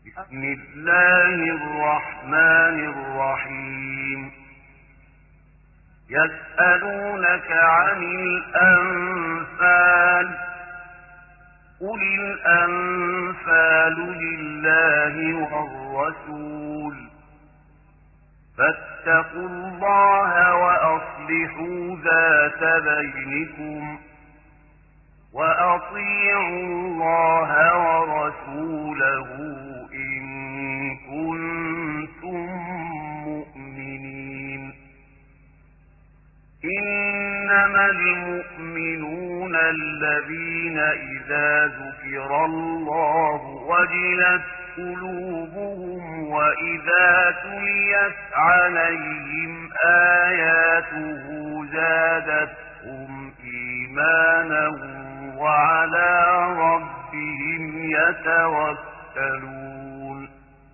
بسم الله الرحمن الرحيم يسألونك عن الأنفال قل الأنفال لله والرسول فاتقوا الله وأصلحوا ذات بينكم وأطيعوا الله ورسوله إن كنتم مؤمنين إنما المؤمنون الذين إذا ذكر الله وجلت قلوبهم وإذا تليت عليهم آياته زادتهم إيمانا وعلى ربهم يتوكلون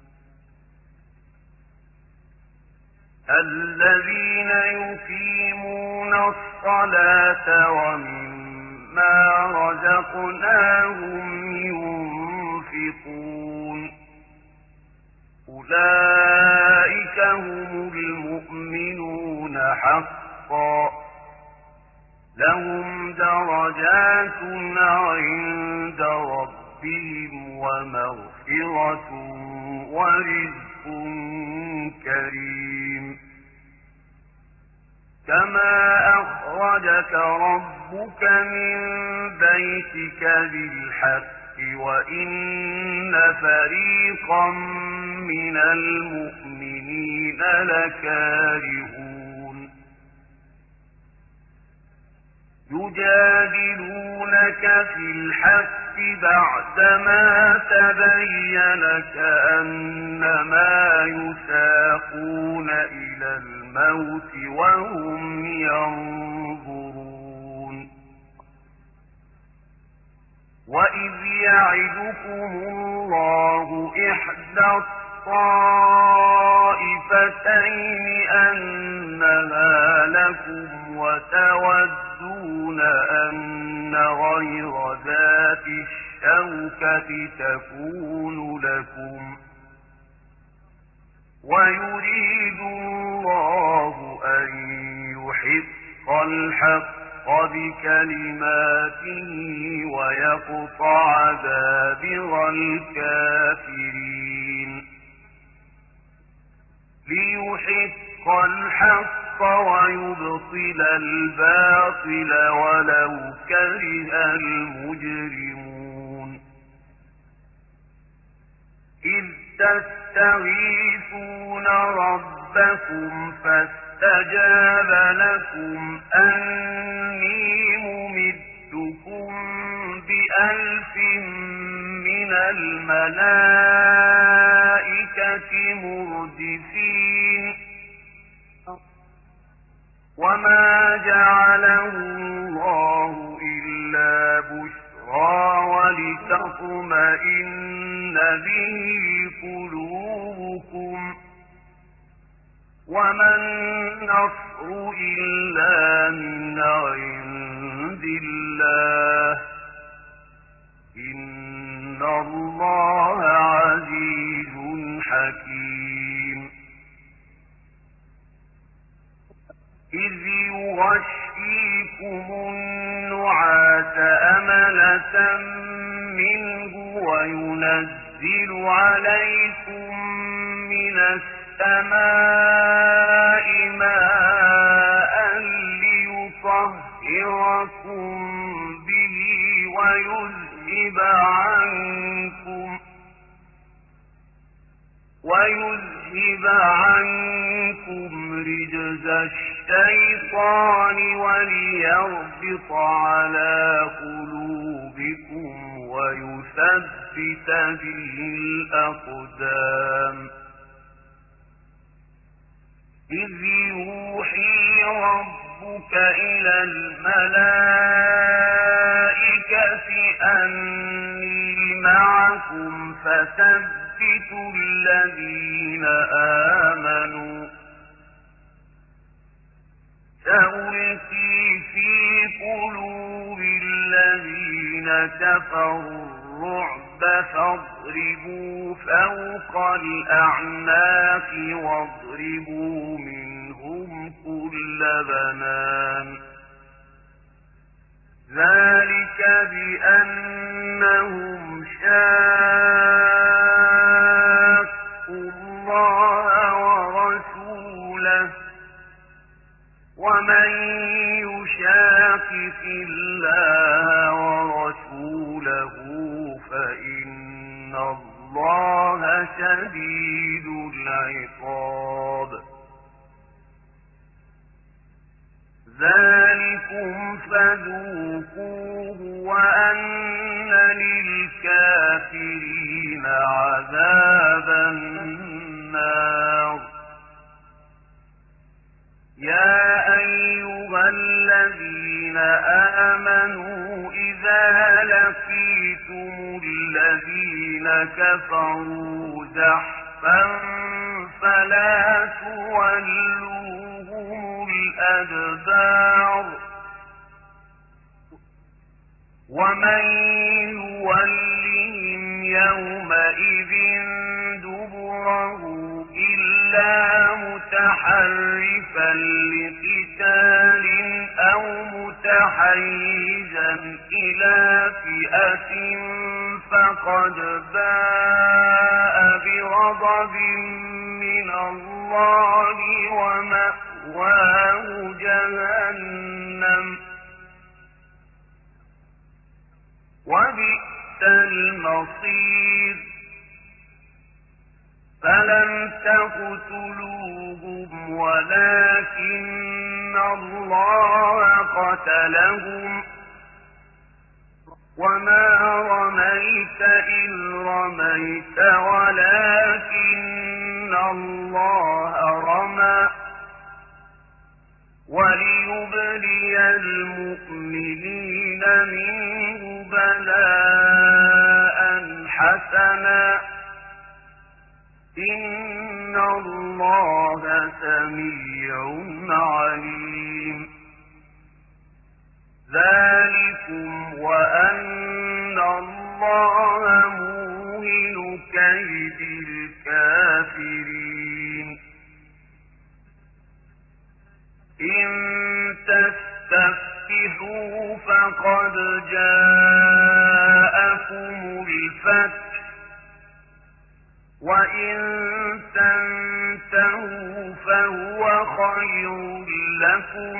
الذين يقيمون الصلاة ومما رزقناهم ينفقون أولئك هم المؤمنون حقا لهم درجات عند ربهم ومغفرة ورزق كريم كما أخرجك ربك من بيتك بالحق وإن فريقا من المؤمنين لكارهون يجادلونك في الحق بعدما تبين كأنما يساقون إلى الموت وهم ينظرون وإذ يعدكم الله إحدى الطائفتين أنها لكم وتودون أن غير ذات الشوكة تكون لكم ويريد الله أن يحق الحق بكلماته ويقطع دابر الكافرين ليحق الحق ويبطل الباطل ولو كره المجرمون إذ تستغيثون ربكم فاستجاب لكم أني ممدكم ب1000 من الملائكة مردفين وما جعله الله إلا بشرى ولتطمئن به قلوبكم وما النصر إلا من عند الله إن الله عزيز حكيم إذ يغشيكم النعاس أمنة منه وينزل عليكم من السماء ماء ليطهركم به ويذهب عنكم رجز الشيطان وليربط على قلوبكم ويثبت به الأقدام إذ يوحي ربك إلى الملائكة أني معكم فثبتوا الذين آمنوا سألقي في قلوب الذين كفروا الرعب فاضربوا فوق الأعناق واضربوا منهم كل بنان ذلك بأنهم شاقوا الله ورسوله ومن يشاقق الله ورسوله فإن الله شديد العقاب ذلكم فذوقوه وأن للكافرين عذاب النار يا أيها الذين آمنوا إذا لقيتم الذين كفروا زحفا فلا تولوهم الأدبار ومن يولهم يومئذ دبره إلا متحرفا لقتال أو متحيزا إلى فئة فقد باء بغضب من الله ومأواه جهنم وبئس المصير فلم تقتلوهم ولكن الله قتلهم وما رميت إذ رميت ولكن الله رمى وليبلي المؤمنين منه بلاء حسنا إن الله سميع عليم ذلكم وأن الله موهن كيد الكافرين إن تستفتحوا فقد جاءكم الفتح وإن تنتهوا فهو خير لكم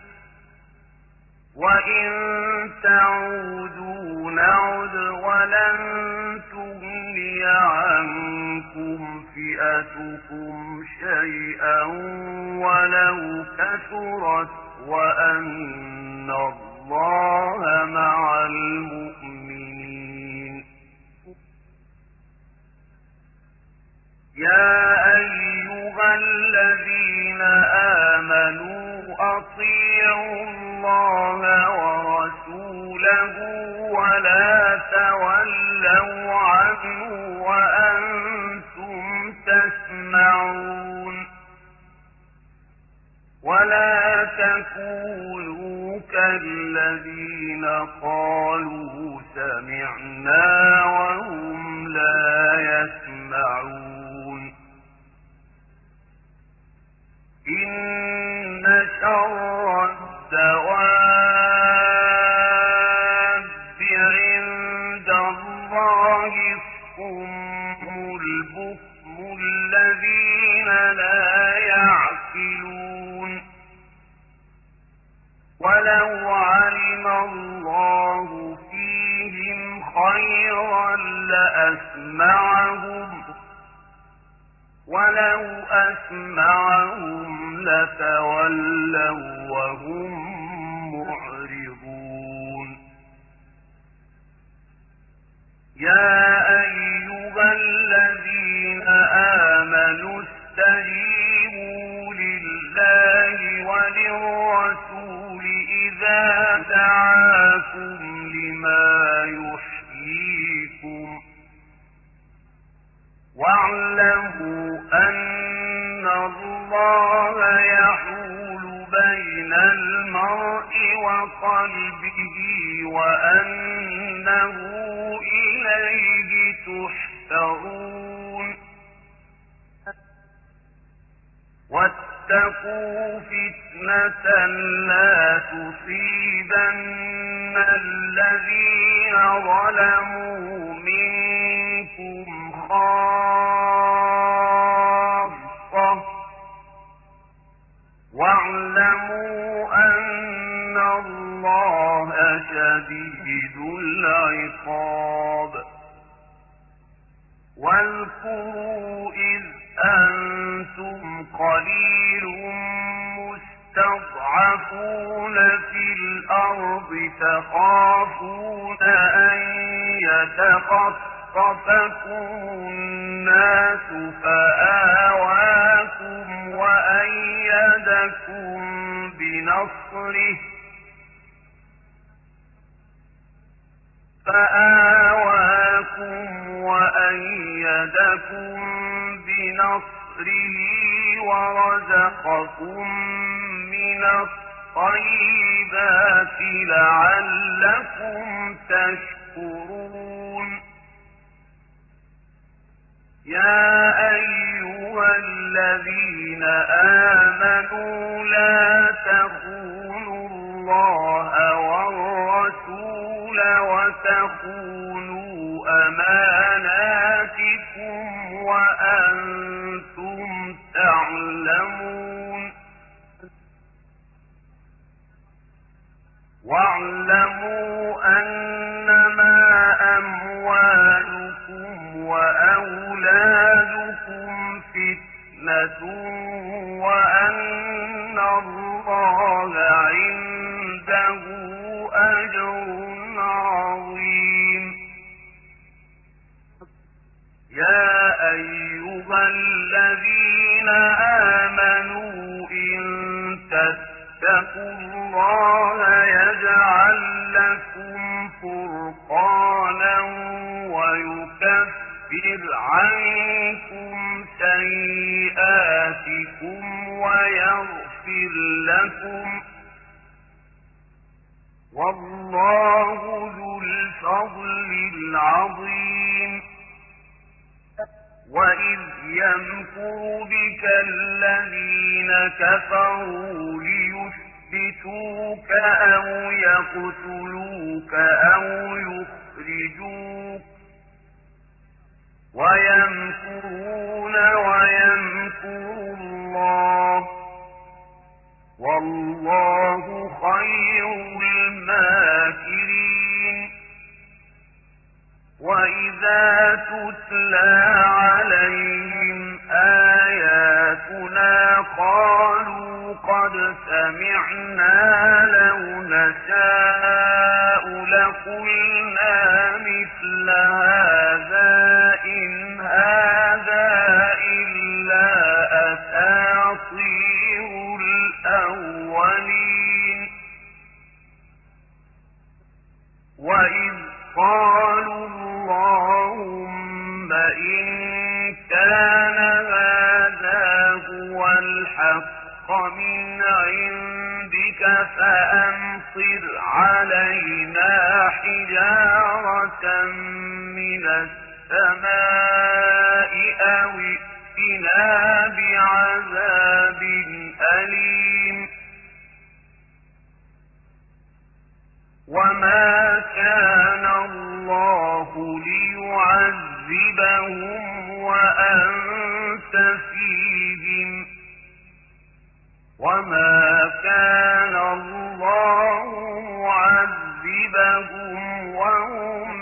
وإن تعودوا نعد ولن تغني عنكم فئتكم شيئا ولو كثرت وأن الله مع المؤمنين يا أيها الذين آمنوا أطيعوا الله ورسوله ولا تولوا عنه وأنتم تسمعون ولا تكونوا كالذين قالوا سمعنا وهم لا يسمعون إن شر الدواب عند الله الصم البكم الذين لا يعقلون ولو علم الله فيهم خيرا لأسمعهم ولو أسمعهم لتولوا وهم معرضون يا أيها الذين آمنوا استجيبوا لله وللرسول إذا دعاكم لما يحييكم واعلموا أن الله يحول بين المرء وقلبه وأنه إليه تحشرون واتقوا فتنة لا تصيبن الذين ظلموا منكم خاصة واعلموا أن الله شديد العقاب واذكروا إذ أنتم قليل مستضعفون في الأرض تخافون أن يتخطفكم الناس فآواكم وأيدكم بنصره ورزقكم من الطيبات لعلكم تشكرون يا أيها الذين آمنوا لا تخونوا الله والرسول وتخونوا أماناتكم وأنتم تعلمون واعلموا أنما أموالكم وأولادكم فتنة وأن الله عنده أجر عظيم يا أيها الذين آمنوا إن تتقوا الله يجعل لكم فرقانا ويكفر عنكم سيئاتكم ويغفر لكم والله ذو الفضل العظيم وإذ يمكر بك الذين كفروا ليثبتوك أو يقتلوك أو يخرجوك ويمكرون ويمكر الله والله خير الماكرين وإذا تتلى عليهم آياتنا قالوا قد سمعنا لو نشاء لقلنا مثل هذا إن هذا إلا أساطير الأولين وإذ قالوا اللهم إن كان هذا هو الحق من عندك فأمطر علينا حجارة من السماء أو ائتنا بعذاب أليم وما كان الله ليعذبهم وأنت فيهم وما كان الله معذبهم وهم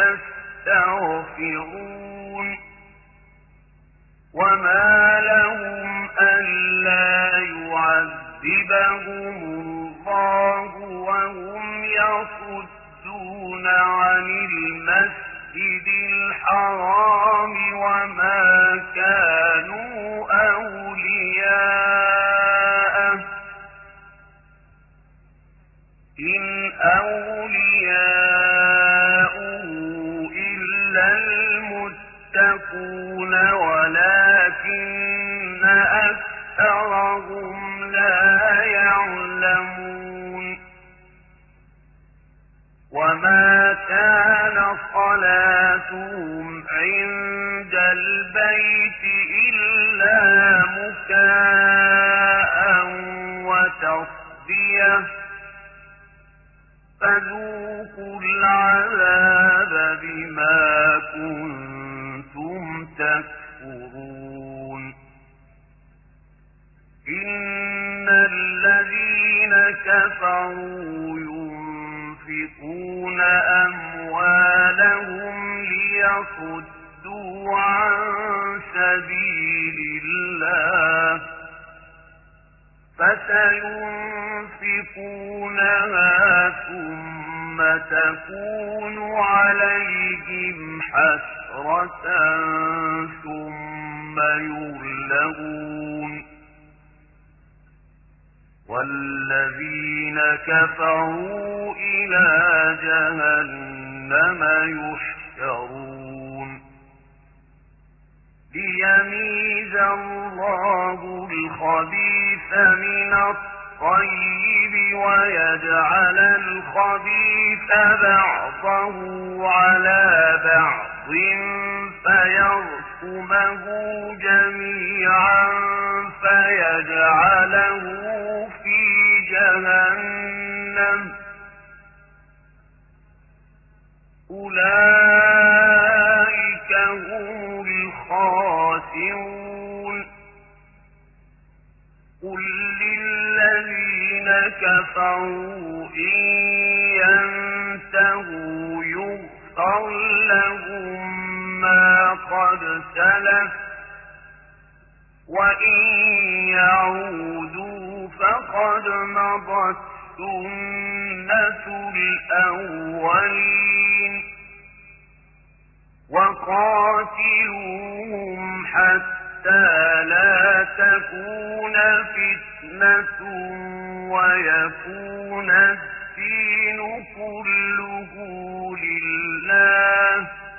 يستغفرون وما لهم ألا يعذبهم الله وهم يصدون عن المسجد الحرام وما كانوا أولياءه إن أولياؤه إلا المتقون ولكن أكثرهم لا يعلمون وما كان صلاتهم عند البيت إلا مكاء وتصدية فذوقوا العذاب بما كنتم تكفرون إن الذين كفروا ينفقون أموالهم ليصدوا عن سبيل الله فسينفقونها ثم تكون عليهم حسرة ثم يغلبون والذين كفروا إلى جهنم يحشرون ليميز الله الخبيث من الطيب ويجعل الخبيث بعضه على بعض فيركمه جميعا فيجعله في جهنم أولئك هم الخاسرون قل للذين كفروا إن ينتهوا يغفر لهم ما قد سلف وإن يعودوا فقد مضت سنة الأولين وقاتلوهم حتى لا تكون فتنة ويكون الدين كله لله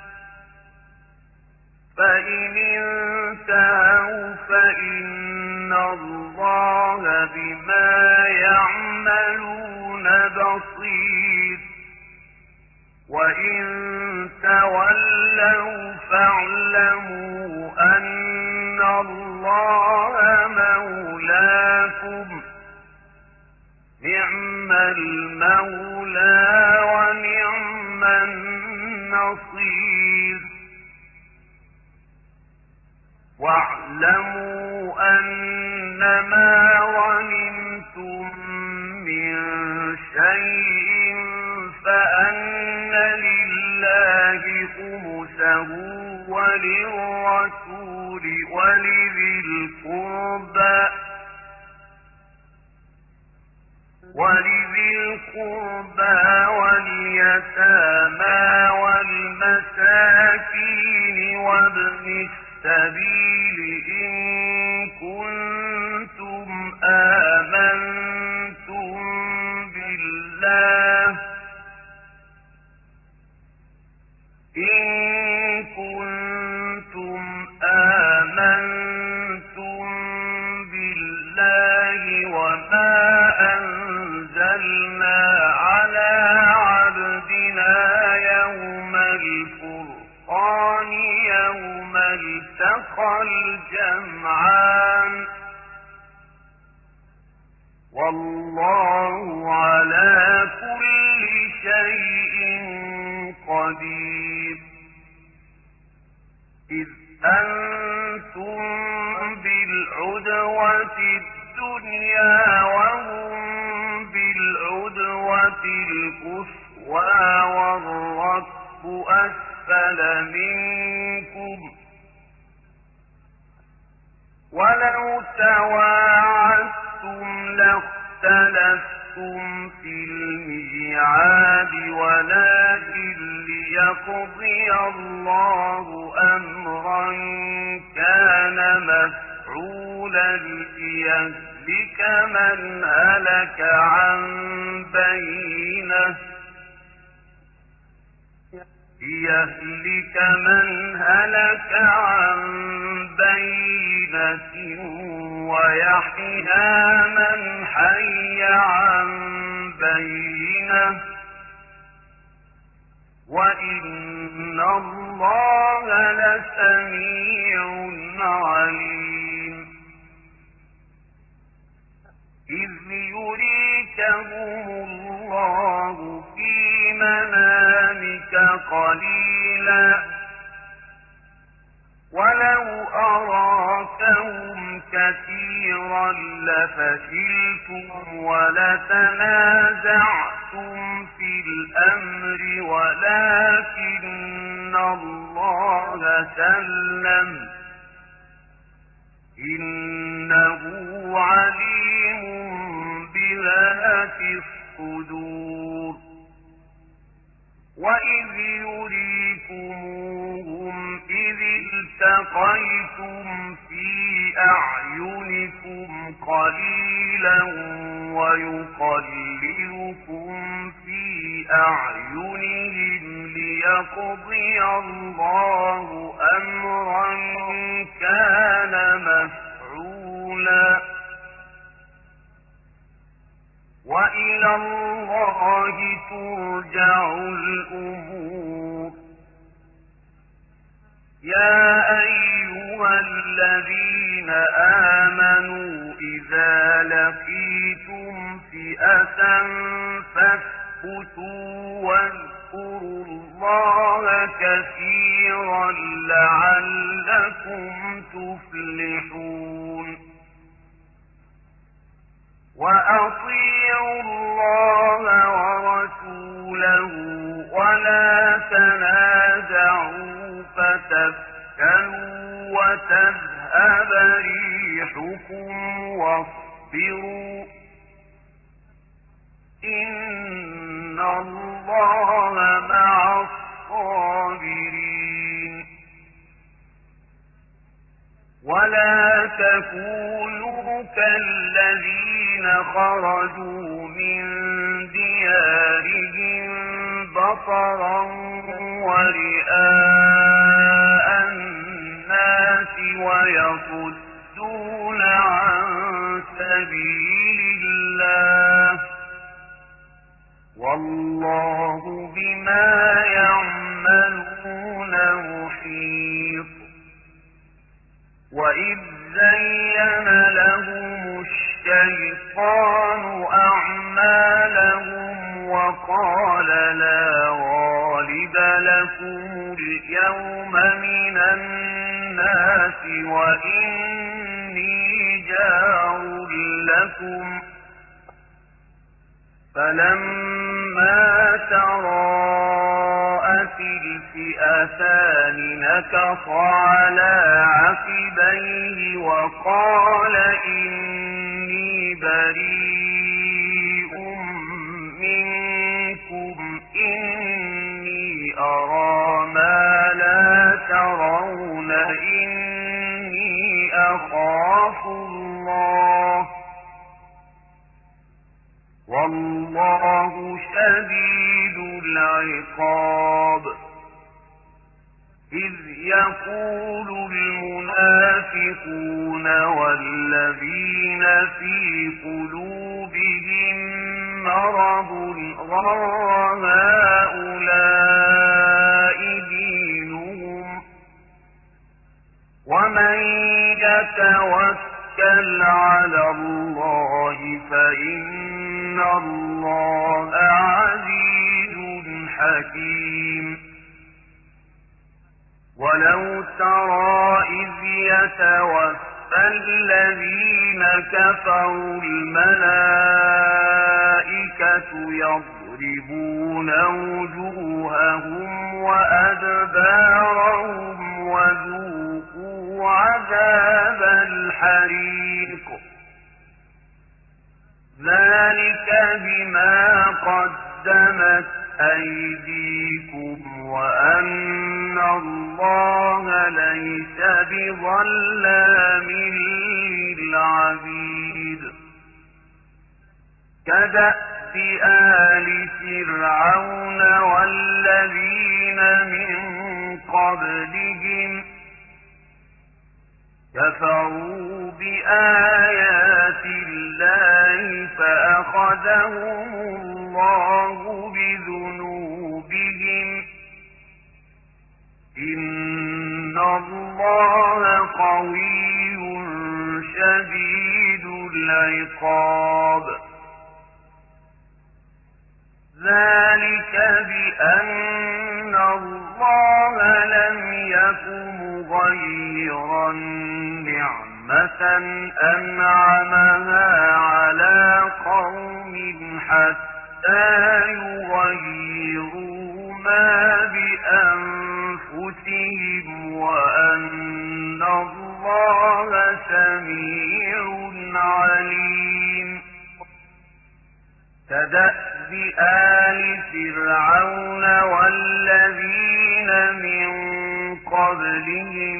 فإن انتهوا فإن الله بما يعملون بصير وإن تولوا فاعلموا أن الله مولاكم نعم المولى ونعم النصير واعلموا أنما غنمتم من شيء فأن لله خمسه وللرسول ولذي القربى واليتامى والمساكين وابن السبيل إن كنتم آمنتم بالله وما أنزلنا على عبدنا يوم الفرقان يوم التقى الجمعان والله على كل شيء قدير إذ أنتم بالعدوة الدنيا وهم بالعدوة القصوى والركب أسفل منكم ولو تواعدتم لاختلفتم في الميعاد ولكن ليقضي الله أمرا كان مفعولا ليهلك من هلك عن بينة ويحيى من حي عن بينة وإن الله لسميع عليم إذ يريكهم الله في منامك قليلا ولو أراكهم كثيرا لفشلتم ولتنازعتم في الأمر ولكن الله سلم إنه عليم بذات الصدور وإذ يريكموهم إذ التقيتم في أعينكم قليلا ويقللكم في أعينهم ليقضي الله أمرا كان مفعولا وإلى الله ترجع الأمور يا أيها الذين آمنوا إذا لقيتم فئة فاثبتوا واذكروا الله كثيرا لعلكم تفلحون وأطيعوا الله ورسوله ولا تنازعوا فتفشلوا وتذهب ريحكم واصبروا إن الله مع الصابرين ولا تكونوا كالذين خرجوا من ديارهم بطرا ورئاء الناس ويصدون عن سبيل الله والله بما يعملون محيط وإذ زين لهم الشيطان أعمالهم وقال لا غالب لكم اليوم من الناس وإني جار لكم فلما تراءت الفئتان نكص على عقبيه وقال إني بريء منكم إني أرى ما لا ترون إني أخاف الله والله شديد العقاب إذ يقول المنافقون والذين في قلوبهم مرض غر هؤلاء دينهم ومن يتوكل على الله فإن الله عزيز حكيم ولو ترى إذ يتوفى الذين كفروا الملائكة يضربون وجوههم وأدبارهم وذوقوا عذاب الحريق ذلك بما قدمت أيديكم وأن الله ليس بظلام للعبيد كدأب آل فرعون والذين من قبلهم كفروا بآيات الله فأخذهم الله بذنوبهم الله قوي شديد العقاب ذلك بأن الله لم يكن مغيرا نعمة أنعمها على قوم حتى يغيروا ما بأنفسهم وأن الله سميع عليم كدأب آل فرعون والذين من قبلهم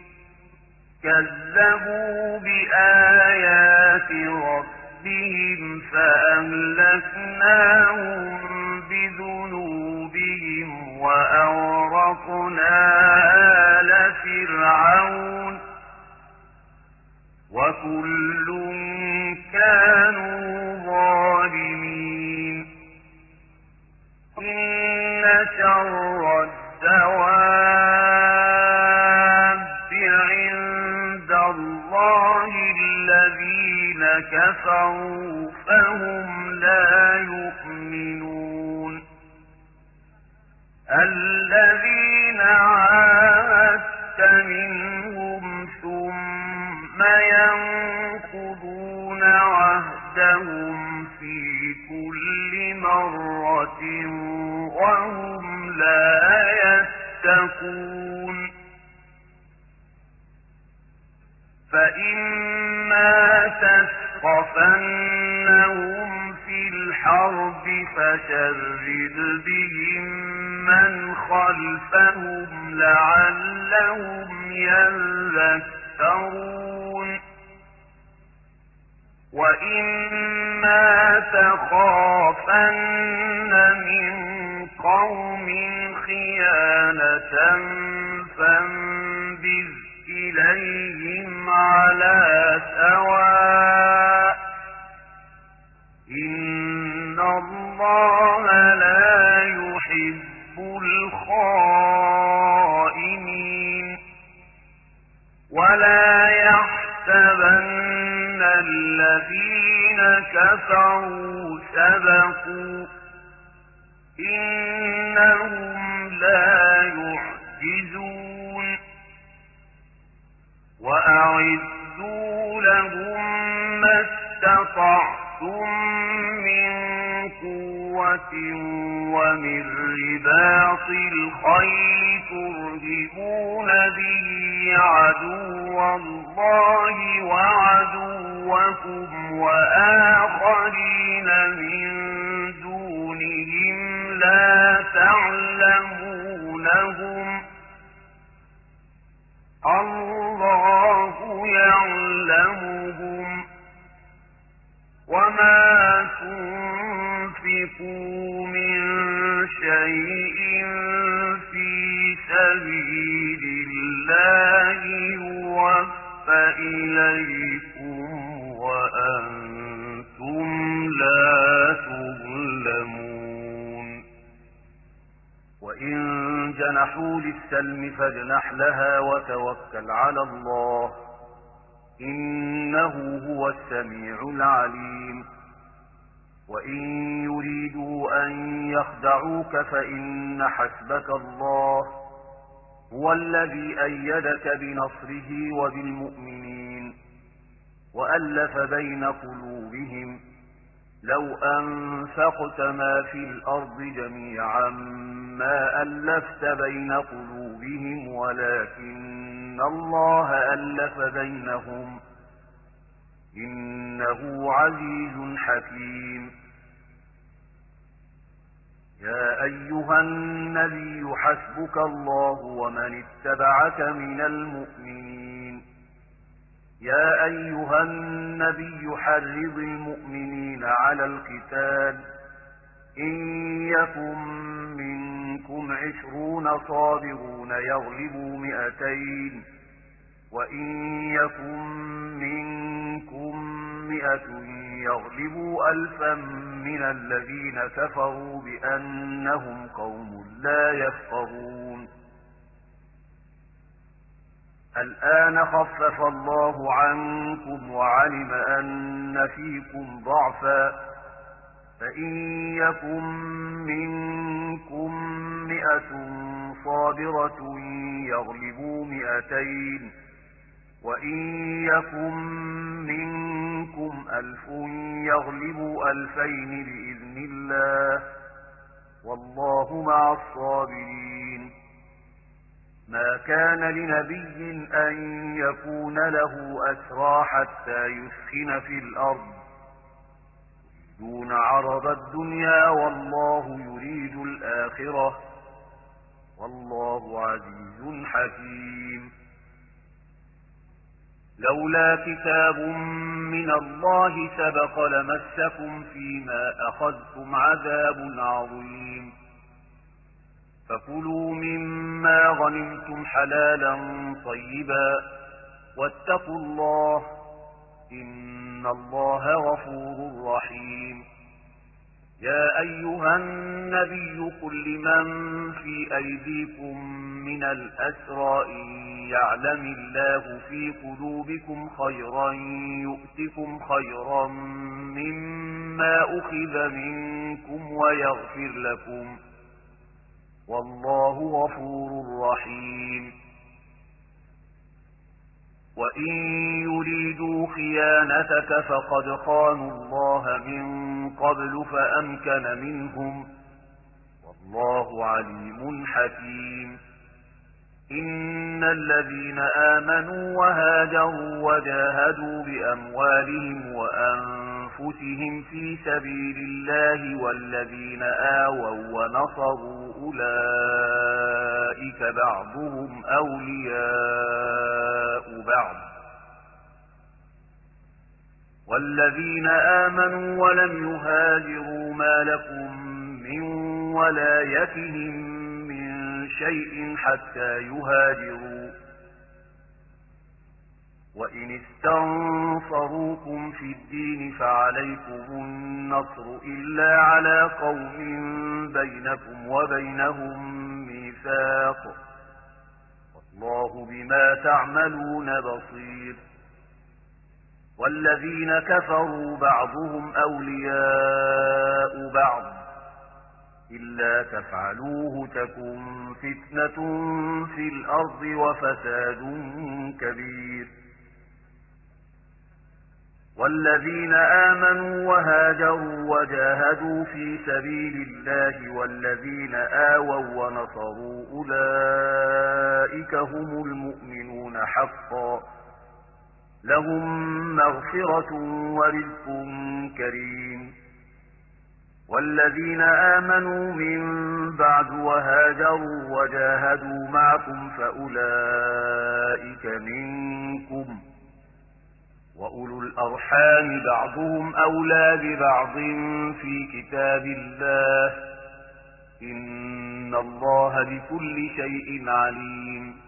كذبوا بآيات ربهم فأهلكناهم بذنوبهم وأغرقنا آل فرعون وكل كانوا ظالمين إن شر الدواب عند الله الذين كفروا فهم لا يؤمنون الذين عاهدت منهم ثم ينقضون عهدهم في كل مرة وهم لا يتقون فإما تثقفنهم في الحرب فشرد بهم من خلفهم لعلهم يذكرون وإما تخافن من قوم خيانة فانبذ إليهم على سواء إن الله لا يحب الخائنين ولا يحسبن الذين كفروا سبقوا إنهم لا يعجزون وأعدوا لهم ما استطعتم من قوة ومن رباط الخيل ترهبون به عدو الله وعدوكم وآخرين من دونهم لا تعلمونهم الله يعلمهم وما تنفقوا من شيء في سبيل الله يوفى إليكم وأنتم لا تظلمون وإن جنحوا للسلم فاجنح لها وتوكل على الله إنه هو السميع العليم وإن يريدوا أن يخدعوك فإن حسبك الله هو الذي أيدك بنصره وبالمؤمنين وألف بين قلوبهم لو أنفقت ما في الأرض جميعا ما ألفت بين قلوبهم ولكن الله ألف بينهم إنه عزيز حكيم يا أيها النبي حسبك الله ومن اتبعك من المؤمنين يا أيها النبي حرض المؤمنين على القتال إن يكن منكم 20 صابرون يغلبوا 200 وإن يكن منكم 100 يغلبوا 1000 من الذين كفروا بأنهم قوم لا يفقهون الآن خفف الله عنكم وعلم أن فيكم ضعفا فإن يكن منكم 100 صابرة يغلبوا 200 وإن يكن منكم 1000 يغلبوا 2000 بإذن الله والله مع الصابرين. ما كان لنبي أن يكون له أسرى حتى يسخن في الأرض دون عرض الدنيا والله يريد الآخرة والله عزيز حكيم. لولا كتاب من الله سبق لمسكم فيما أخذتم عذاب عظيم. فكلوا مما غنمتم حلالا طيبا واتقوا الله إن الله غفور رحيم. يا أيها النبي قل لمن في أيديكم من الأسرى إن يعلم الله في قلوبكم خيرا يؤتكم خيرا مما أخذ منكم ويغفر لكم والله غفور رحيم. وإن يريدوا خيانتك فقد خانوا الله من قبل فأمكن منهم والله عليم حكيم. إن الذين آمنوا وهاجروا وجاهدوا بأموالهم وأنفسهم في سبيل الله والذين آووا ونصروا أولئك بعضهم أولياء بعض والذين آمنوا ولم يهاجروا ما لكم من ولايتهم شيء حتى يهاجروا وإن استنصروكم في الدين فعليكم النصر إلا على قوم بينكم وبينهم ميثاق والله بما تعملون بصير. والذين كفروا بعضهم أولياء بعض إلا تفعلوه تكن فتنة في الأرض وفساد كبير. والذين آمنوا وهاجروا وجاهدوا في سبيل الله والذين آووا ونصروا أولئك هم المؤمنون حقا لهم مغفرة ورزق كريم. والذين آمنوا من بعد وهاجروا وجاهدوا معكم فأولئك منكم وأولو الأرحام بعضهم أولى ببعض في كتاب الله إن الله بكل شيء عليم.